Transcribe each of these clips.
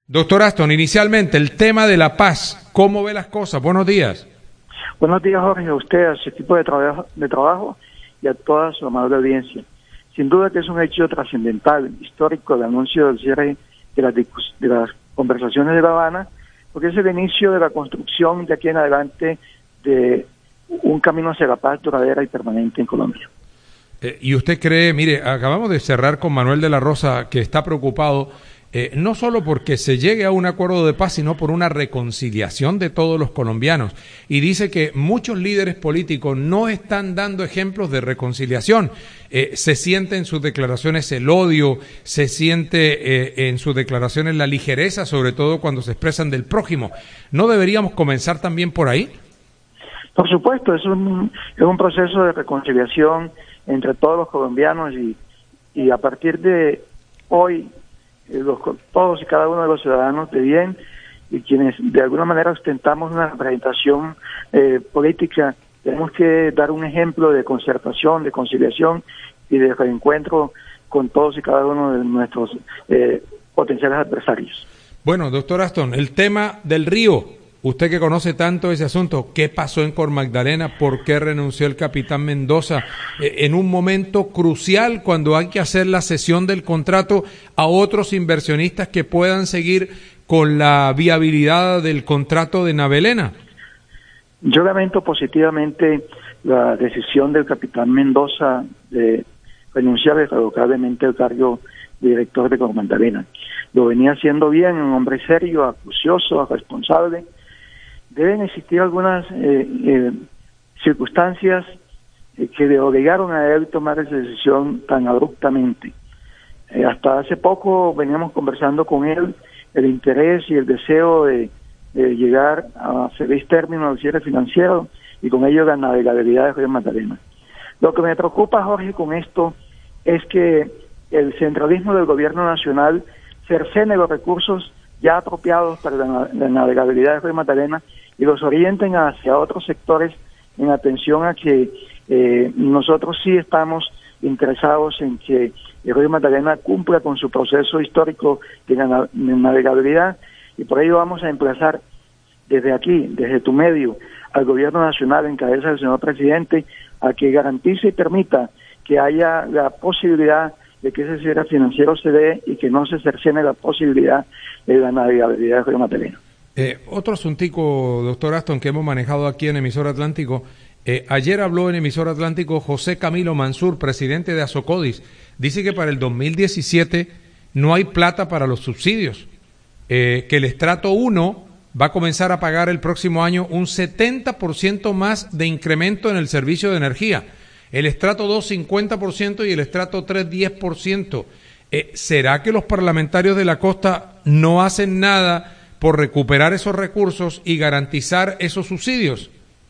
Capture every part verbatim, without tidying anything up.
Doctor Aston, inicialmente el tema de la paz, ¿cómo ve las cosas? Buenos días. Buenos días, Jorge, a usted, a su equipo de trabajo, de trabajo y a toda su amable audiencia. Sin duda que es un hecho trascendental, histórico, el anuncio del cierre de las, de las conversaciones de La Habana, porque es el inicio de la construcción de aquí en adelante de un camino hacia la paz duradera y permanente en Colombia. Eh, y usted cree, mire, acabamos de cerrar con Manuel de la Rosa, que está preocupado, eh, no solo porque se llegue a un acuerdo de paz, sino por una reconciliación de todos los colombianos. Y dice que muchos líderes políticos no están dando ejemplos de reconciliación. Eh, se siente en sus declaraciones el odio, se siente eh, en sus declaraciones la ligereza, sobre todo cuando se expresan del prójimo. ¿No deberíamos comenzar también por ahí? Por supuesto, es un, es un proceso de reconciliación entre todos los colombianos y, y a partir de hoy, eh, los, todos y cada uno de los ciudadanos de bien y quienes de alguna manera ostentamos una representación eh, política, tenemos que dar un ejemplo de concertación, de conciliación y de reencuentro con todos y cada uno de nuestros eh, potenciales adversarios. Bueno, doctor Aston, el tema del río. Usted que conoce tanto ese asunto, ¿qué pasó en Cor Magdalena? ¿Por qué renunció el capitán Mendoza? Eh, en un momento crucial cuando hay que hacer la cesión del contrato a otros inversionistas que puedan seguir con la viabilidad del contrato de Navelena. Yo lamento positivamente la decisión del capitán Mendoza de renunciar irrevocablemente al cargo de director de Cor Magdalena. Lo venía haciendo bien, un hombre serio, acucioso, responsable. Deben existir algunas eh, eh, circunstancias eh, que le obligaron a él tomar esa decisión tan abruptamente. Eh, hasta hace poco veníamos conversando con él el interés y el deseo de, de llegar a feliz término al cierre financiero y con ello la navegabilidad de Río Magdalena. Lo que me preocupa, Jorge, con esto es que el centralismo del gobierno nacional cercene los recursos ya apropiados para la, la navegabilidad de Río Magdalena y los orienten hacia otros sectores en atención a que eh, nosotros sí estamos interesados en que el Río Magdalena cumpla con su proceso histórico de, de navegabilidad y por ello vamos a emplazar desde aquí, desde tu medio, al gobierno nacional en cabeza del señor presidente a que garantice y permita que haya la posibilidad de que ese cierre financiero se dé y que no se cercene la posibilidad de la navegabilidad de Río Magdalena. Eh, otro asuntico, doctor Aston, que hemos manejado aquí en Emisor Atlántico. Eh, ayer habló en Emisor Atlántico José Camilo Mansur, presidente de Asocodis. Dice que para el dos mil diecisiete no hay plata para los subsidios, eh, que el estrato uno va a comenzar a pagar el próximo año un setenta por ciento más de incremento en el servicio de energía. El estrato dos, cincuenta por ciento y el estrato tres, diez por ciento. Eh, ¿Será que los parlamentarios de la costa no hacen nada por recuperar esos recursos y garantizar esos subsidios?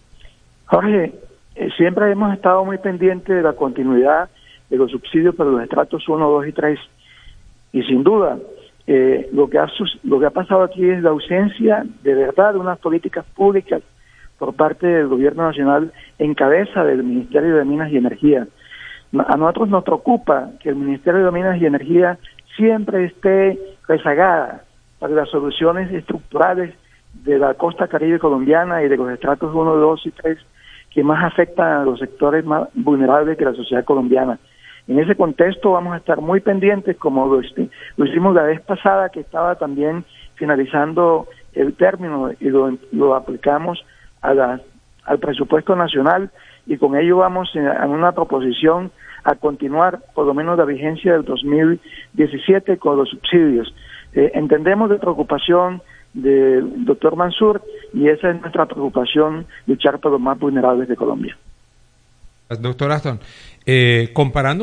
Jorge, eh, siempre hemos estado muy pendientes de la continuidad de los subsidios para los estratos uno, dos y tres. Y sin duda, eh, lo que ha, lo que ha pasado aquí es la ausencia de verdad de unas políticas públicas por parte del gobierno nacional en cabeza del Ministerio de Minas y Energía. A nosotros nos preocupa que el Ministerio de Minas y Energía siempre esté rezagada para las soluciones estructurales de la costa caribe colombiana y de los estratos uno, dos y tres que más afectan a los sectores más vulnerables de la sociedad colombiana. En ese contexto vamos a estar muy pendientes, como lo, lo hicimos la vez pasada, que estaba también finalizando el término y lo, lo aplicamos a la, al presupuesto nacional y con ello vamos a una proposición a continuar por lo menos la vigencia del dos mil diecisiete con los subsidios. Eh, entendemos de preocupación del doctor Mansur y esa es nuestra preocupación, luchar por los más vulnerables de Colombia. Doctor Aston, eh, comparando